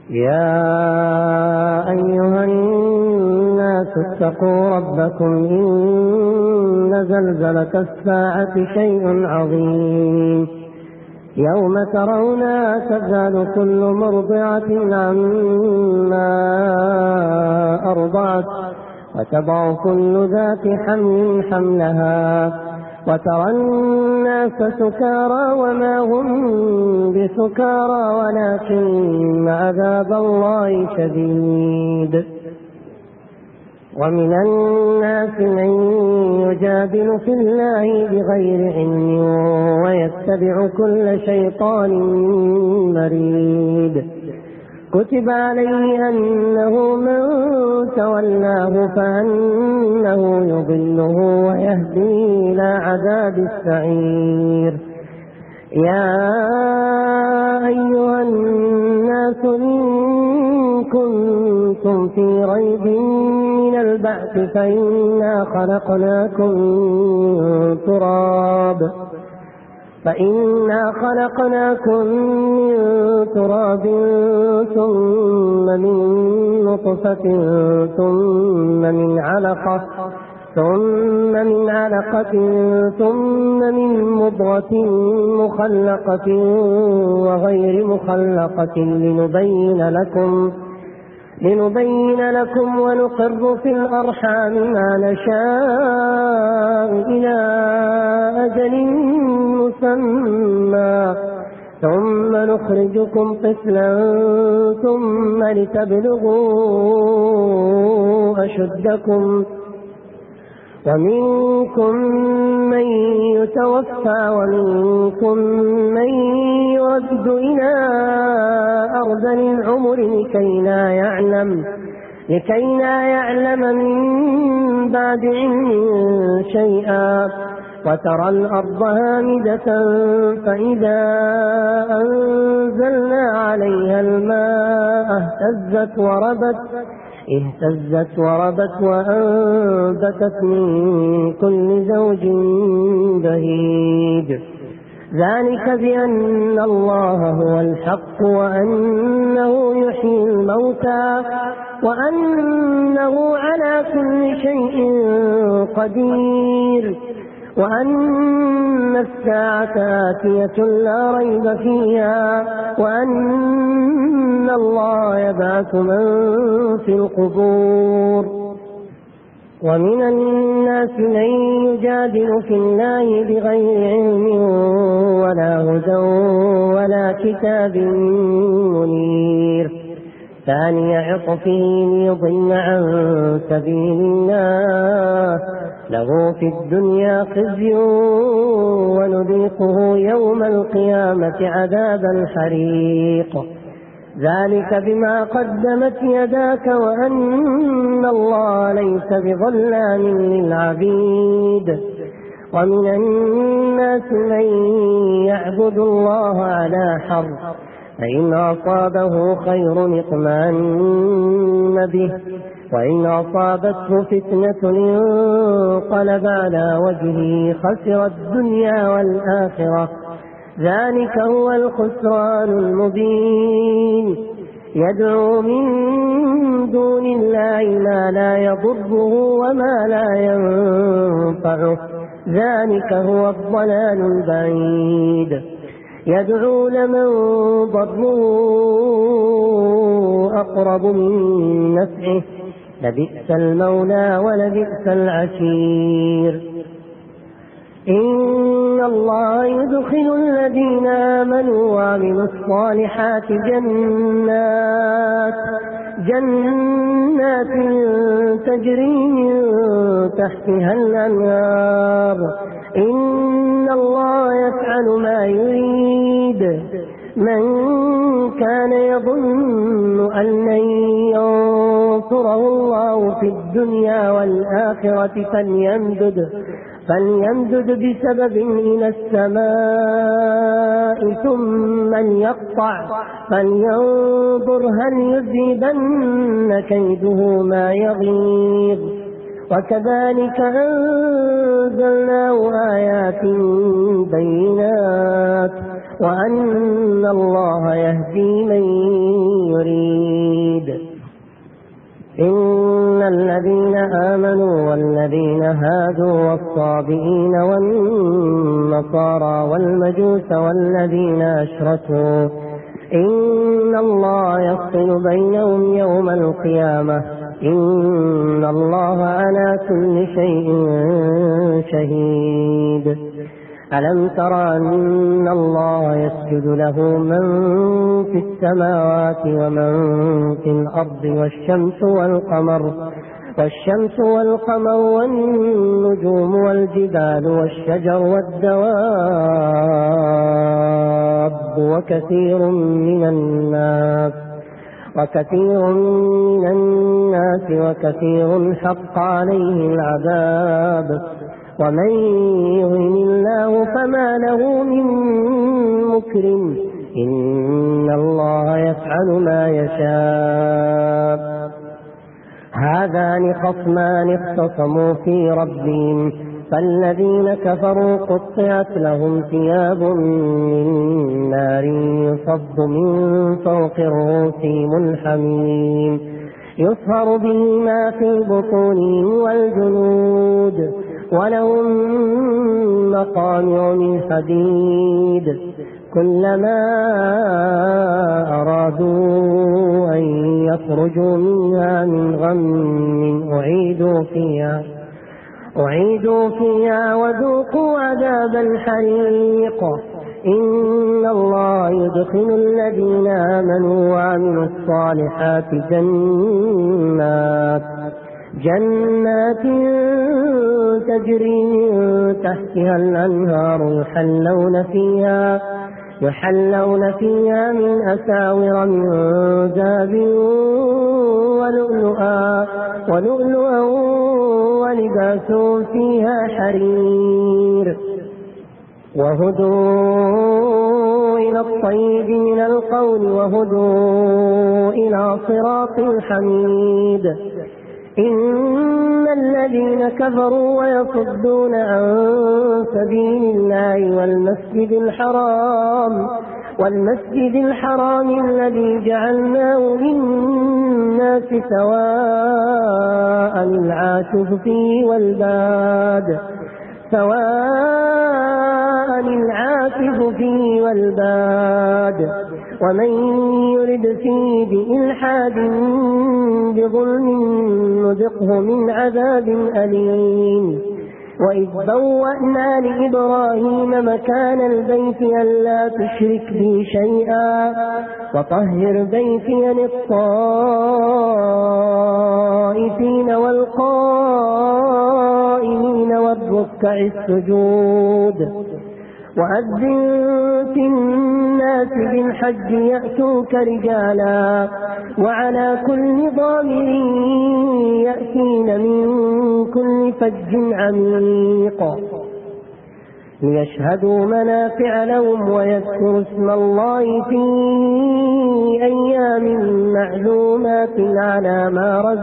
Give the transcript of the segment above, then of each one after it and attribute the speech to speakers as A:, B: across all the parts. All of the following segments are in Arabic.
A: يا أيها الناس اتقوا ربكم إن زلزلة الساعة شيء عظيم يوم ترونها تذهل كل مرضعة عما أرضعت وتضع كل ذات حمل حملها وترى الناس سكارى وما هم بسكارى ولكن عذاب الله شديد. ومن الناس من يجادل في الله بغير علم ويتبع كل شيطان مريد. كتب عليه أنه من تولاه فأنه يضله ويهدي إلى عذاب السعير. يا أيها الناس إن كنتم في ريب من البعث فإنا خلقناكم من تراب ثم من نطفة ثم من علقة ثم من مضغة مخلقة وغير مخلقة لنبين لكم ونقر في الأرحام ما نشاء إلى أجل مسمى ثم نخرجكم طفلا ثم لتبلغوا أشدكم ومنكم من يتوفى ومنكم من يرد إلى أرذل العمر لكي لا يعلم من بعد علم شيئا. وترى الأرض هامدة فإذا أنزلنا عليها الماء اهتزت وربت وأنبتت من كل زوج بهيج. ذلك بأن الله هو الحق وأنه يحيي الموتى وأنه على كل شيء قدير وأن الساعة آتية لا ريب فيها وأن الله يبعث من في القبور. ومن الناس من يجادل في الله بغير علم ولا هدى ولا كتاب منير. ثاني عطفه ليضل عن سبيل الله له في الدنيا خزي ونذيقه يوم القيامة عذاب الحريق. ذلك بما قدمت يداك وأن الله ليس بظلام للعبيد. ومن الناس من يعبد الله على حرف فإن أصابه خير اطمأن به وإن أصابته فتنة انقلب على وجهه خسر الدنيا والآخرة. ذلك هو الخسران المبين. يدعو من دون الله ما لا يضره وما لا ينفعه. ذلك هو الضلال البعيد. يدعو لمن ضره أقرب من نفعه لبئس المولى ولبئس العشير. إن الله يدخل الذين آمنوا وعملوا الصالحات جنات تجري من تحتها الأنهار. إن الله يفعل ما يريد. من كان يظن أن لن ينصره الله في الدنيا والآخرة فليمدد بسبب إلى السماء ثم ليقطع فلينظر هل يذهبن كيده ما يغيظ. وكذلك أنزلناه آيات بينات وأن الله يهدي من يريد. الذين آمنوا والذين هادوا والصابئين والنصارى والمجوس والذين أشركوا إن الله يفصل بينهم يوم القيامة إن الله على كل شيء شهيد. ألم تر أن الله يسجد له من في السماوات ومن في الأرض والشمس والقمر والنجوم والجبال والشجر والدواب وكثير من الناس وكثير حق عليه العذاب ومن يهن الله فما له من مكرم إن الله يفعل ما يشاء. هذان خصمان اختصموا في ربهم فالذين كفروا قطعت لهم ثياب من نار يصب من فوق رؤوسهم الحميم يصهر به ما في بطونهم والجلود ولهم مقامع من حديد كلما أرادوا أن يخرجوا منها من غم أعيدوا فيها وذوقوا عذاب الحريق. إن الله يدخل الذين آمنوا وعملوا الصالحات جنات تجري من تحتها الأنهار يحلون فيها من أساور من ذهب ولؤلؤا ولباسهم فيها حرير وهدوا إلى الطيب من القول وهدوا إلى صراط الحميد. إن الذين كفروا ويصدون عن سبيل الله والمسجد الحرام الذي جعلناه للناس سواء العاكف فيه والباد ومن يرد فيه بإلحاد بظلم نذقه من عذاب أليم. وإذ بوأنا لإبراهيم مكان البيت ألا تشرك بي شيئا وطهر بيتي للطائفين والقائمين والركع السجود. وأذن في الناس بالحج يأتوك رجالا وعلى كل ضامر يأتين من كل فج عميق ليشهدوا منافع لهم ويذكروا اسم الله في أيام معلومات على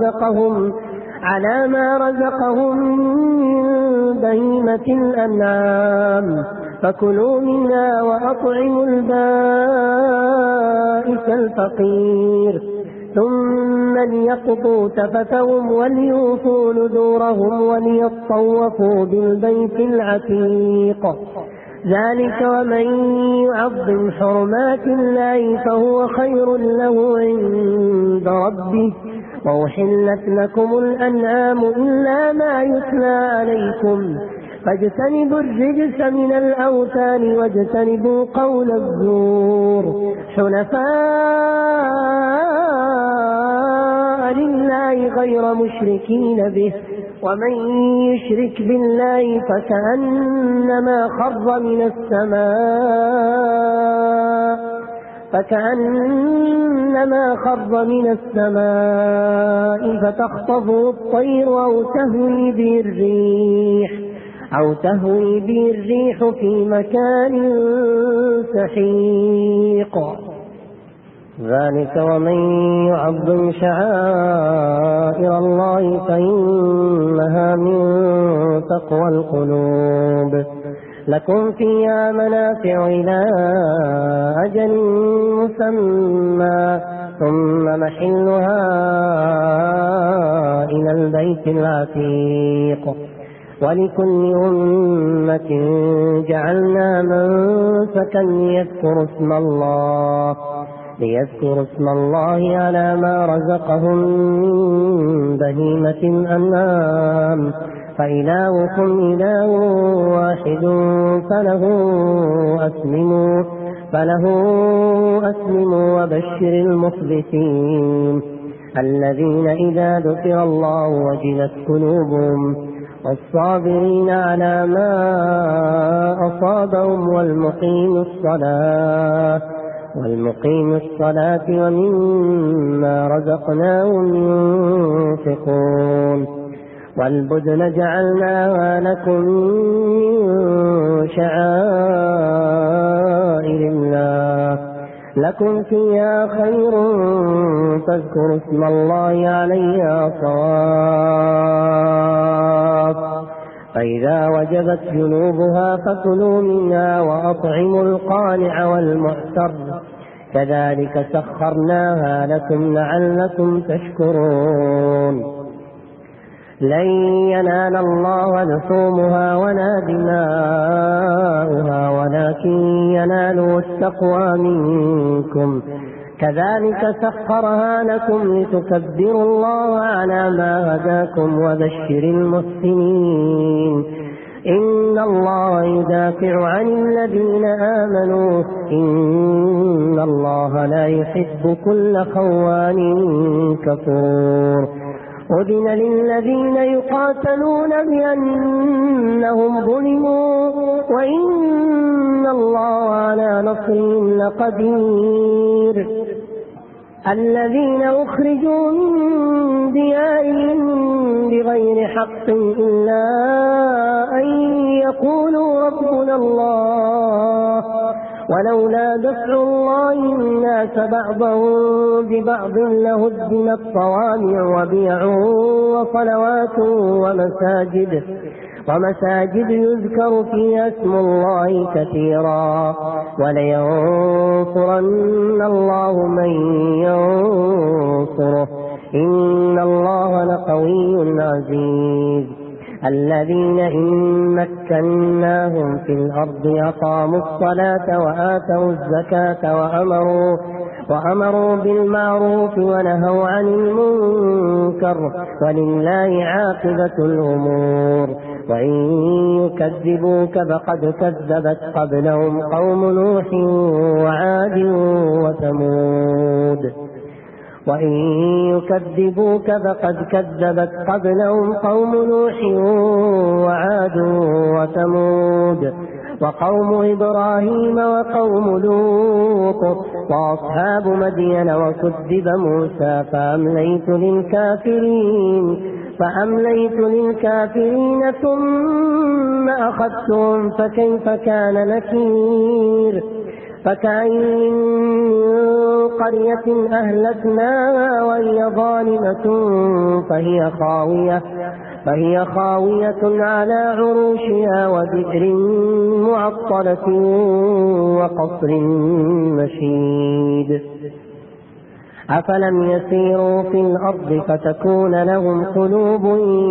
A: ما رزقهم من بهيمة الأنعام فكلوا منها وأطعموا البائس الفقير ثم ليقضوا تفثهم وليوفوا نذورهم وليطوفوا بالبيت العتيق. ذلك ومن يعظم حرمات الله فهو خير له عند ربه. وأحلت لكم الأنعام إلا ما يتلى عليكم فاجتنبوا الرجس من الأوثان واجتنبوا قول الزور حنفاء لله غير مشركين به ومن يشرك بالله فكأنما خر من السماء فتخطفه الطير أو تهوي به الريح في مكان سحيق. ذلك ومن يعظم شعائر الله فإنها من تقوى القلوب. لكم فيها منافع إلى أجل مسمى ثم محلها إلى البيت العتيق. ولكل أمة جعلنا منسكا ليذكروا اسم الله على ما رزقهم من بهيمة الأنعام، فإلهكم إله واحد فله أسلموا وبشر المخبتين الذين إذا ذكر الله وجلت قلوبهم، والصابرين على ما أصابهم والمقيم الصلاة ومما رزقناهم ينفقون. والبدن جعلناها لكم من شعائر الله لكم فيها خير فاذكروا اسم الله عليها صواف، فإذا وجبت جنوبها فكلوا منها وأطعموا القانع والمعتر، كذلك سخرناها لكم لعلكم تشكرون. لن ينال الله لحومها ولا دماؤها ولكن يناله التقوى منكم، كذلك سخرها لكم لتكبروا الله على ما هداكم وبشر المحسنين. إن الله يدافع عن الذين آمنوا إن الله لا يحب كل خوان كفور. أذن للذين يقاتلون بأنهم ظلموا وإن الله على نصرهم لقدير. الذين أخرجوا من ديارهم بغير حق إلا أن يقولوا ربنا الله، ولولا دفع الله الناس بعضهم ببعض لهدمت صوامع وبيع وصلوات ومساجد يذكر فيها اسم الله كثيرا، ولينصرن الله من ينصره إن الله لقوي عزيز. الذين إن مكناهم في الأرض أقاموا الصلاة وآتوا الزكاة وأمروا بالمعروف ونهوا عن المنكر، ولله عاقبة الأمور. وإن يكذبوك فقد كذبت قبلهم قوم نوح وعاد وثمود. وإن يكذبوك فقد كذبت قبلهم قوم نوح وعاد وثمود وقوم إبراهيم وقوم لوط وأصحاب مدين، وكذب موسى فأمليت للكافرين ثم أخذتهم فكيف كان نكير. فكأين من قرية أهلكناها وهي ظالمة فهي خاوية على عروشها وبئر معطلة وقصر مشيد. أفلم يسيروا في الأرض فتكون لهم قلوب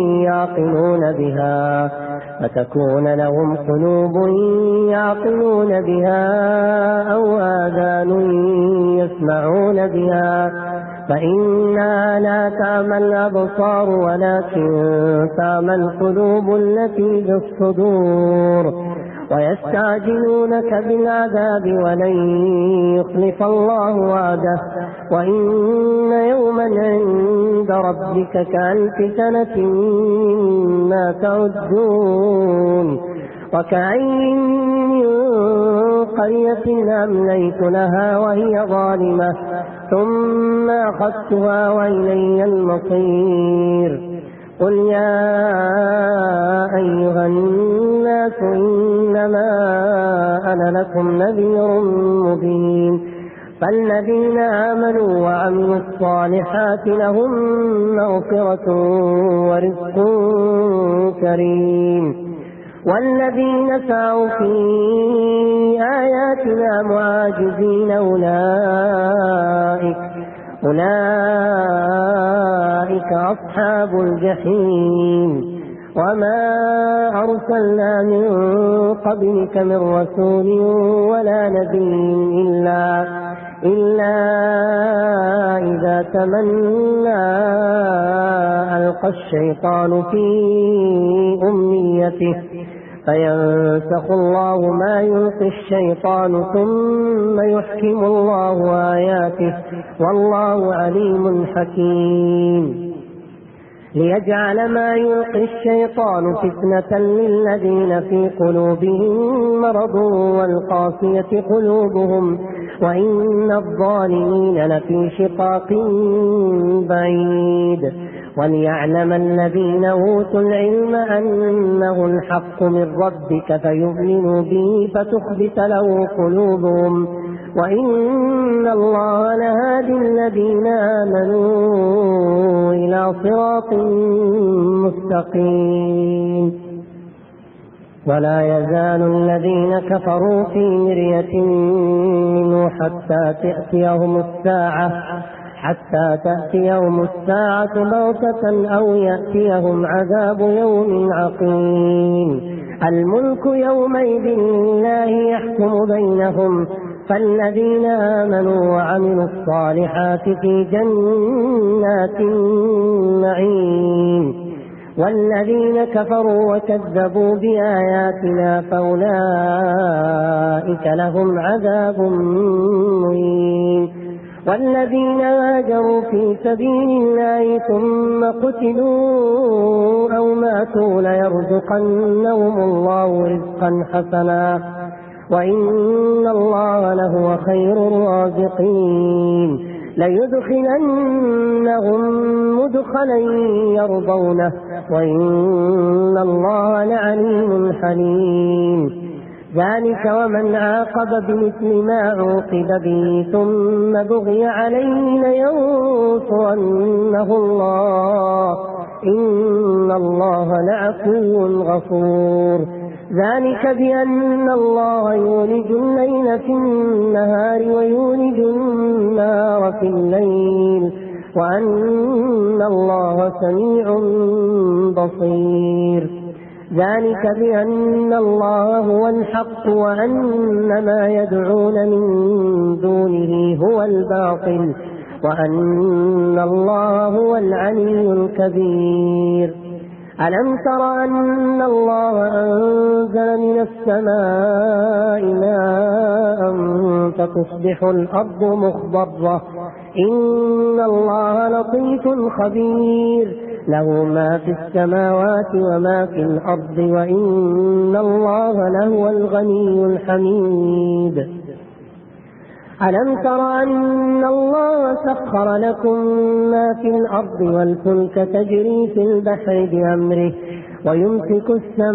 A: يعقلون بها أو آذان يسمعون بها، فإنها لا تعمى الأبصار ولكن تعمى القلوب التي في الصدور. ويستعجلونك بالعذاب ولن يخلف الله وعده، وإن يوما عند ربك كألف سنة مما تعدون. وكأين من قرية أمليت لها وهي ظالمة ثم أخذتها وإلي المصير. قل يا أيها الناس إنما أنا لكم نذير مبين. فالذين آمنوا وعملوا الصالحات لهم مغفرة ورزق كريم، والذين سعوا في آياتنا معاجزين أولئك أصحاب الجحيم. وما أرسلنا من قبلك من رسول ولا نبي إلا إذا تمنى ألقى الشيطان في أمنيته فينسخ الله ما يلقي الشيطان ثم يحكم الله آياته والله عليم حكيم. ليجعل ما يلقي الشيطان فتنة للذين في قلوبهم مرض والقاسية قلوبهم وإن الظالمين لفي شقاق بعيد. وليعلم الذين أوتوا العلم أنه الحق من ربك فيؤمنوا به فتخبت له قلوبهم وإن الله لهادي الذين آمنوا إلى صراط مستقيم. ولا يزال الذين كفروا في مرية منه حتى تأتيهم الساعة بغتة أو يأتيهم عذاب يوم عقيم. الملك يومئذ لله يحكم بينهم فالذين آمنوا وعملوا الصالحات في جنات النعيم والذين كفروا وكذبوا بآياتنا فأولئك لهم عذاب مهين. والذين هاجروا في سبيل الله ثم قتلوا أو ماتوا ليرزقنهم الله رزقا حسنا وإن الله لهو خير الرازقين. ليدخلنهم مدخلا يرضونه وإن الله لعليم حليم. ذلك ومن عاقب بمثل ما عوقب به ثم بغي عليه لينصرنه الله إن الله لعفو غفور. ذلك بأن الله يولج الليل في النهار ويولج النهار في الليل وأن الله سميع بصير. ذلك بأن الله هو الحق وأن ما يدعون من دونه هو الباطل وأن الله هو العلي الكبير. ألم تر أن الله أنزل من السماء ماء فتصبح الأرض مخضرة إن الله لطيف خبير له ما في السماوات وما في الأرض وإن الله لهو الغني الحميد. ألم تر أن الله سخر لكم ما في الأرض والفلك تجري في البحر بأمره ويمسك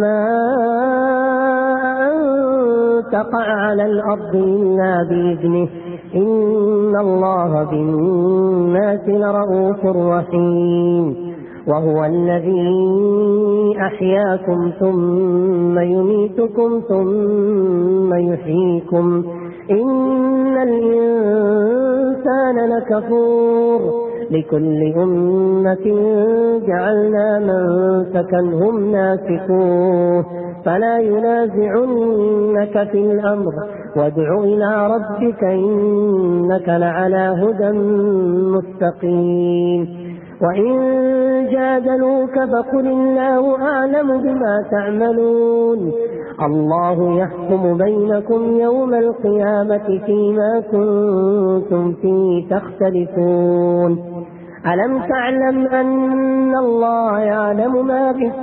A: السماء أن تقع على الأرض إلا بإذنه إن الله بالناس لرؤوف رحيم. وهو الذي أحياكم ثم يميتكم ثم يحييكم إن الإنسان لكفور. لكل أمة جعلنا منسكا هم ناسكوه فلا ينازعنك في الأمر وادع إلى ربك إنك لعلى هدى مستقيم. وإن جادلوك فقل الله أعلم بما تعملون الله يحكم بينكم يوم القيامة فيما كنتم فيه تختلفون. ألم تعلم أن الله يعلم ما في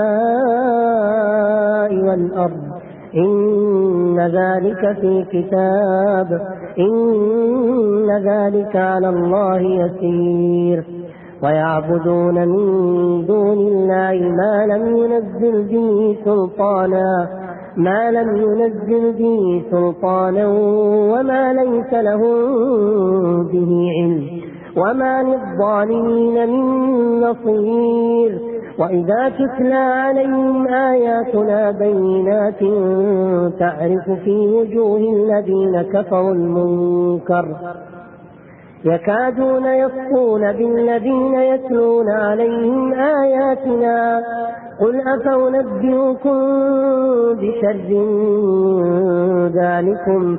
A: السماء والأرض إن ذلك في كتاب إن ذلك على الله يسير. ويعبدون من دون الله ما لم ينزل به سلطانا وما ليس لهم به علم وما للظالمين من نصير. وإذا تتلى عليهم آياتنا بينات تعرف في وجوه الذين كفروا المنكر يكادون يسطون بالذين يتلون عليهم آياتنا قل أفأنبئكم بشر من ذلكم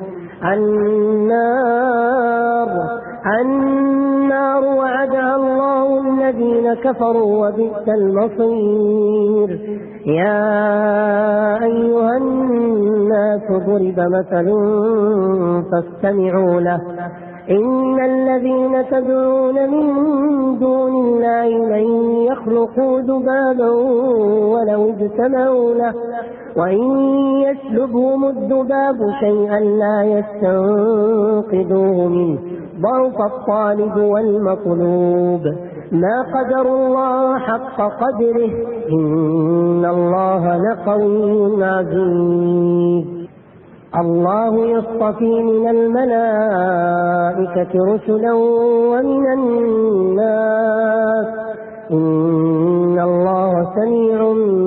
A: النار وعدها الله الذين كفروا وبئس المصير. يا أيها الناس ضرب مثل فاستمعوا له إن الذين تدعون من دون الله لن يخلقوا ذبابا ولو اجتمعوا له وإن يسلبهم الذباب شيئا لا يستنقذوه منه ضعف الطالب والمطلوب ما قدر الله حق قدره إن الله لقوي عزيز. الله يصطفي من الملائكة رسلا ومن الناس إن الله سميع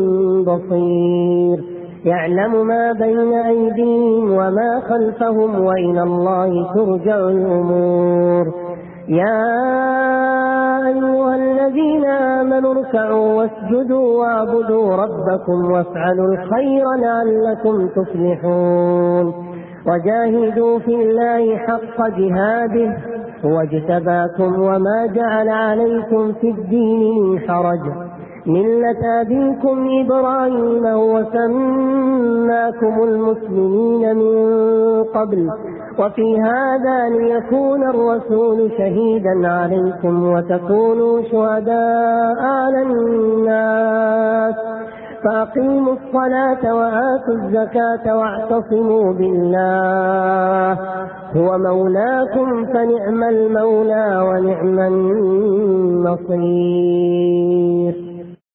A: بصير يعلم ما بين أيديهم وما خلفهم وإلى الله ترجع الأمور. يا أيها الذين آمنوا اركعوا واسجدوا واعبدوا ربكم وافعلوا الخير لعلكم تفلحون وجاهدوا في الله حق جهاده هو اجتباكم وما جعل عليكم في الدين من حرج ملة أبيكم إبراهيم وسماكم المسلمين من قبل وفي هذا ليكون الرسول شهيدا عليكم وتكونوا شهداء على الناس فأقيموا الصلاة وآتوا الزكاة واعتصموا بالله هو مولاكم فنعم المولى ونعم النصير.